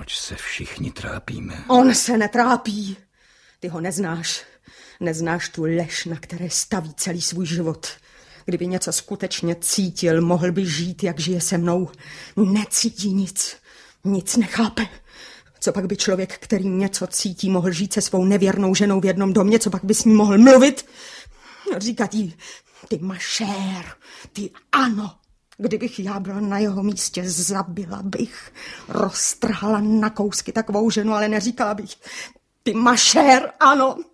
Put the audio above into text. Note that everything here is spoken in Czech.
Proč se všichni trápíme? On se netrápí. Ty ho neznáš. Neznáš tu lež, na které staví celý svůj život. Kdyby něco skutečně cítil, mohl by žít, jak žije se mnou. Necítí nic. Nic nechápe. Co pak by člověk, který něco cítí, mohl žít se svou nevěrnou ženou v jednom domě? Co pak by s ní mohl mluvit? Říkat jí, ty mašér, ty ano. Kdybych já byla na jeho místě, zabila bych, roztrhala na kousky takovou ženu, ale neříkala bych, ty mašér, ano.